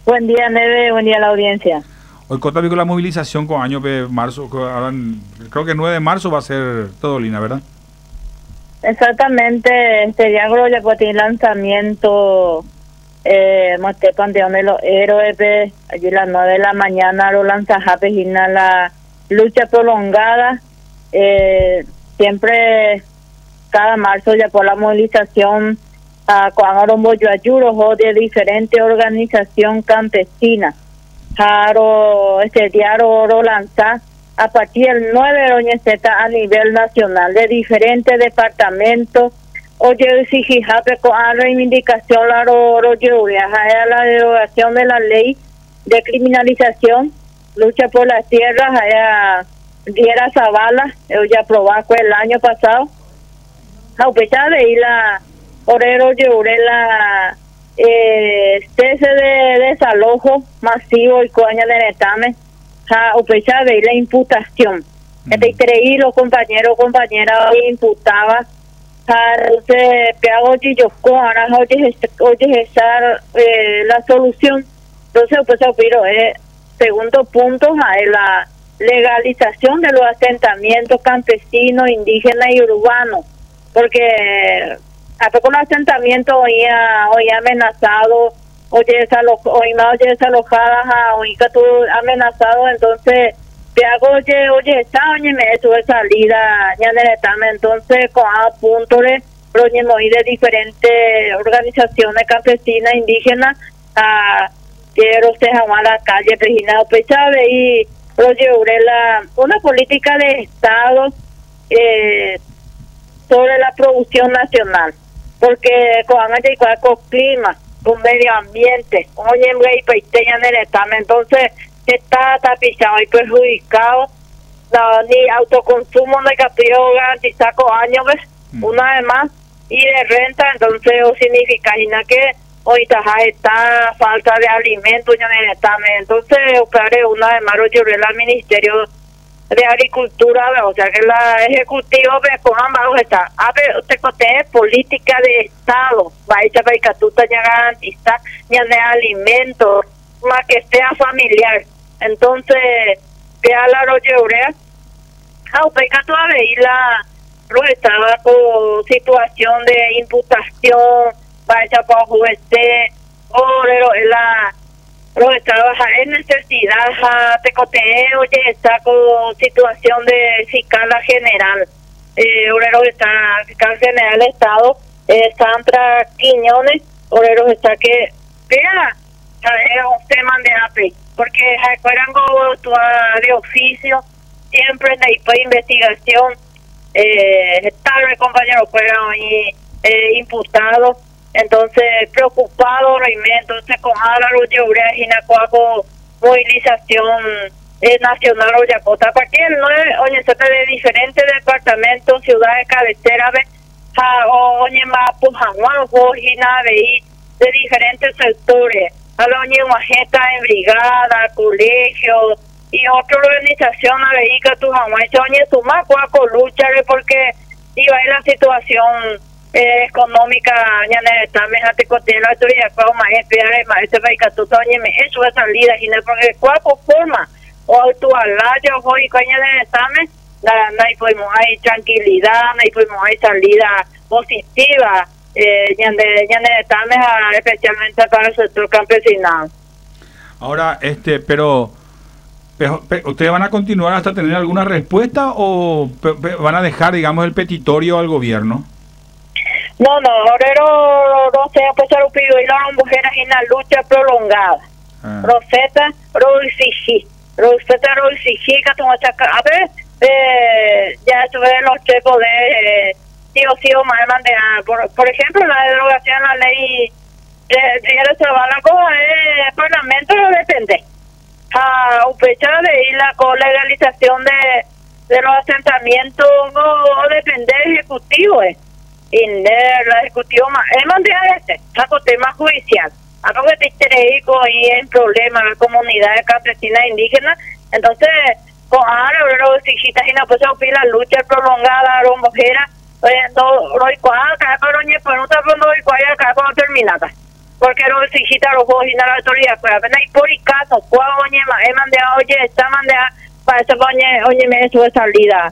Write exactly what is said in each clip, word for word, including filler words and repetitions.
Buen día, Neve, buen día a la audiencia. Hoy conta con la movilización con año de marzo, que ahora en- creo que el nueve de marzo va a ser todo Lina, ¿verdad? Exactamente, este día creo que fue el lanzamiento, eh, Monte Panteón de los Héroes, pe, allí a las nueve de la mañana lo lanza Japejina la lucha prolongada, eh, siempre cada marzo ya por la movilización a Cuangarombo Yuayuro de diferente organización campesina. Jaro, este diario lo lanza a partir del nueve de Oñeceta a nivel nacional de diferentes departamentos. Oye, si Jijape con la reivindicación, la a la derogación de la ley de criminalización, lucha por las tierras, allá Diera Zavala, ya aprobó el año pasado. A pesar de ir la Orero Llorela, eh, cese de desalojo masivo y coña de Netame, a pesar de la imputación. Mm. Este creí los compañeros, compañeras imputaban a Peago Gillosco, ahora oye, oye, esa eh, la solución. Entonces, pues, pero eh, segundo punto, es la legalización de los asentamientos campesinos, indígenas y urbanos, porque hasta con los asentamientos hoy ha, hoy ha amenazado, oye, desalo, hoy más oye desalojadas, hoy que tú amenazado, entonces te hago, oye, oye, está, oye, me tuve salida, ya necesitamos, entonces con a punto de, oye, de diferentes organizaciones campesinas, indígenas, a quiero se jamás la calle, Regina Pechave, y oye, la, una política de Estado, eh, sobre la producción nacional, porque con con clima, con medio ambiente, oye, y peiteña en el estado, entonces está tapizado y perjudicado, no, ni autoconsumo no hay que garantizar con años, ¿ves? Mm. Una vez más, y de renta, entonces o significa que ahorita está falta de alimentos en el estado, entonces una vez más yo al ministerio de Agricultura, o sea que la ejecutiva me cojan bajo esta, a ver, usted cote política de Estado, va a echar para que tú te garantiza ni de alimentos, más que sea familiar, entonces que a la rolleurea, a usted que todavía la lo estaba con situación de imputación, va a echar para juez, o la lo que trabaja en necesidad, te coteo, oye, está con situación de fiscal general, eh, obrero está fiscal general del Estado, eh, Sandra Quiñones, obrero está que, vea, es un tema de A P I, porque recuerdan de oficio, siempre en la investigación, eh, está el compañero fueron ahí, eh, imputados. Entonces, preocupado, entonces, con ahora los llores y con movilización eh, nacional o yacota. A partir del nueve, oye, de diferentes departamentos, ciudades cabeceras, oye, más Pujanuan, Jojina, de diferentes sectores. A la oye, Majeta en brigada, colegio y otra organización, a ver, que tu jamás, oye, suma con lucha, porque iba a ir la situación Eh, económica, ya también a te coté la autoridad como más esperar más este país que tú también me eso es salida y no porque cuatro forma o actual yo voy coña de examen la no hay podemos hay tranquilidad no hay podemos hay salida positiva eh, ya de ya de examen especialmente para el sector campesinal. Ahora, este, pero, pero, pero ¿ustedes van a continuar hasta tener alguna respuesta o pe, pe, van a dejar, digamos, el petitorio al gobierno? No, no, Orero no se ha puesto a pido y la mujer en una lucha prolongada. Ah. Rosetta Rolsigi, Rosetta Rolsigi, que tú a ver, eh, ya estuve en los checos de eh, sí o sí o más de por, por ejemplo, la derogación de la ley de de Zavala con el Parlamento no depende. A un fecha de ir la con legalización de, de los asentamientos no depende del Ejecutivo, eh. Y la ejecutiva más es mandar este saco tema judicial algo que te interesa y en problema la comunidad campesina indígena entonces con ahora pero si si está pues la lucha prolongada la mujer no lo igual cada pero ni por otra no igual cada cuando terminada porque no visita los ojos y nada la autoridad, pero apenas hay por y caso, cuál oye, he mandado, oye, está mandada, para eso, oye, oye, me sube salida.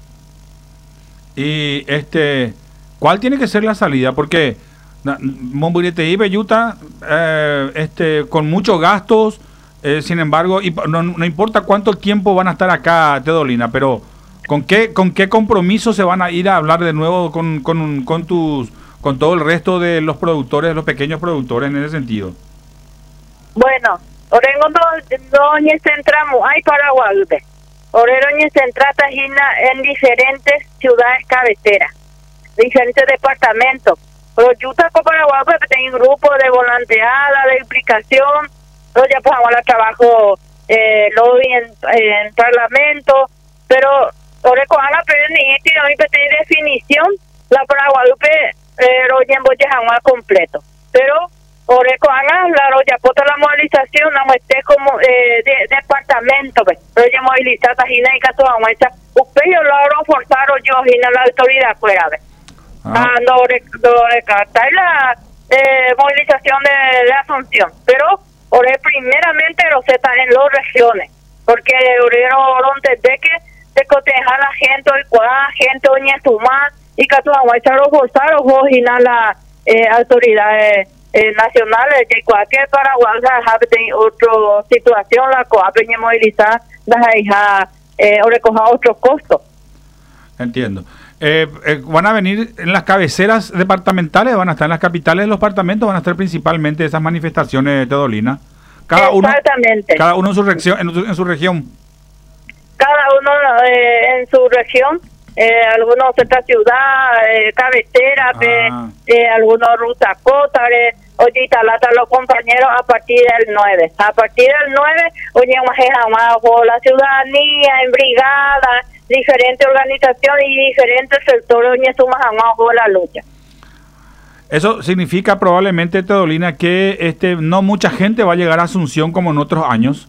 Y, este, ¿cuál tiene que ser la salida? Porque Momburete y Belluta, eh, este, con muchos gastos, eh, sin embargo, y no, no importa cuánto tiempo van a estar acá, Teodolina, pero ¿con qué, con qué compromiso se van a ir a hablar de nuevo con, con, con tus... con todo el resto de los productores, los pequeños productores en ese sentido? Bueno, Orengo doña centramos, hay para Guadalupe. Orengo centra tajina en diferentes ciudades cabeceras, diferentes departamentos. Pero yo taco para Guadalupe, tengo un grupo de volanteada, de implicación, yo ya pues hago el trabajo, eh, lo en, en parlamento, pero Orengo haga pero ni este no hay definición, la para Guadalupe pero ya en Boyes Agua completo. Pero Oreco haga la ya pota la movilización, no esté como eh, de, departamento, pues. Pero ya movilizar tajina y caso agua esa. Usted yo lo forzaron yo y no la autoridad fuera, ¿ves? Ah, no, está la eh, movilización de, de Asunción. Pero ore primeramente lo se está en las regiones. Porque orero donde que se coteja la gente, el cuadra, gente, doña suma. Y que tú vamos a echar los forzados y las eh, autoridades eh, nacionales que cualquier Paraguay tiene otra situación la cual viene movilizar eh, o recoger otros costos. Entiendo. Eh, eh, ¿Van a venir en las cabeceras departamentales? ¿Van a estar en las capitales de los departamentos? ¿Van a estar principalmente esas manifestaciones, Teodolina? Cada Exactamente. Uno, cada uno en su, región, en, en su región. Cada uno eh, en su región. Eh, algunos otra ciudad, eh, cabecera, ah. eh, algunos ruta cota, eh, oye, talata los compañeros a partir del nueve. A partir del nueve, oye, bajo la ciudadanía, en brigada, diferentes organizaciones y diferentes sectores, oye, sumas a la lucha. Eso significa probablemente, Teodolina, que este no mucha gente va a llegar a Asunción como en otros años.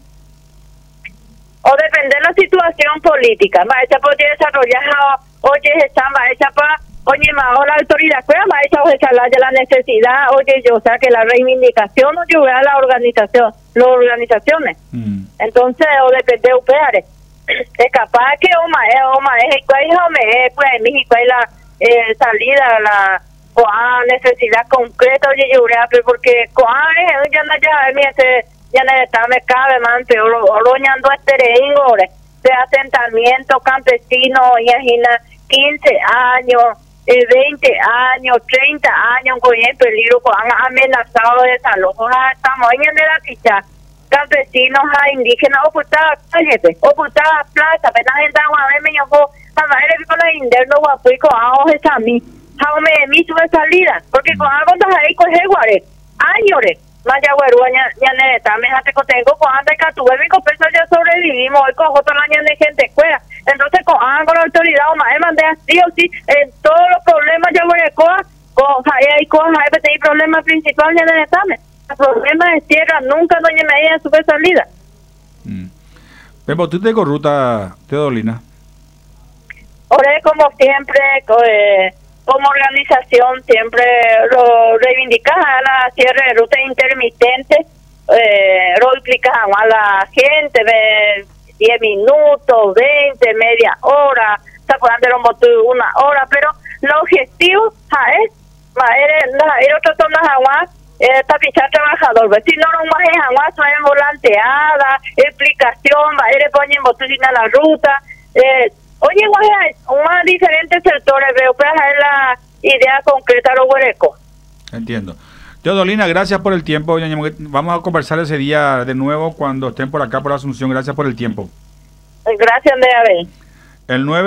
O depende de la situación política, más esa podría desarrollar, oye, esa más esa para, oye, más la autoridad, pues más esa oye, la necesidad, oye, yo, o sea, que la reivindicación no ayuda a la organización, las organizaciones. Mm. Entonces, o depende de U P R. Es capaz que o más, o más, es igual, pues en México hay la eh, salida, la o a necesidad concreta, oye, yo, porque coa es, ya no ya, mira, se ya no está me cabe man pero oroñando este reingore de asentamiento campesino y imagina quince años eh, veinte años treinta años con el peligro con han amenazado de desalojo estamos en la ficha campesinos a indígenas ocultadas calle ocultadas plaza apenas gente a ver me llamó a ver con los internos guapico a esa mi a me mi sube salida porque con algo de ahí coge guare años Maya Gueruaña, ya neta, me dejaste que tengo con anda que tuve mi pesos ya sobrevivimos, hoy cojo toda la año de gente escuela. Entonces, con con la autoridad, o más, mandé así o sí, en todos los problemas ya voy a coger, con hay cosas, hay problemas principales ya de examen. El problema de tierra nunca doña medida en su salida. Mm. Pero tú te corruta, Teodolina. Ahora, como siempre, eh, como organización siempre lo reivindicas a la cierre de ruta intermitente, eh, lo explicas a la gente de diez minutos, veinte, media hora, está poniendo los motivos una hora, pero el objetivo es, el otro son las aguas, está pichar trabajador, si no, no más es aguas, son volanteada, explicación, va a ir poniendo motivos a la ruta, eh, oye, una diferentes sectores, veo para hacer la idea concreta de los huerecos. Entiendo. Teodolina, gracias por el tiempo. Vamos a conversar ese día de nuevo cuando estén por acá por Asunción. Gracias por el tiempo. Gracias, Andrea. El nueve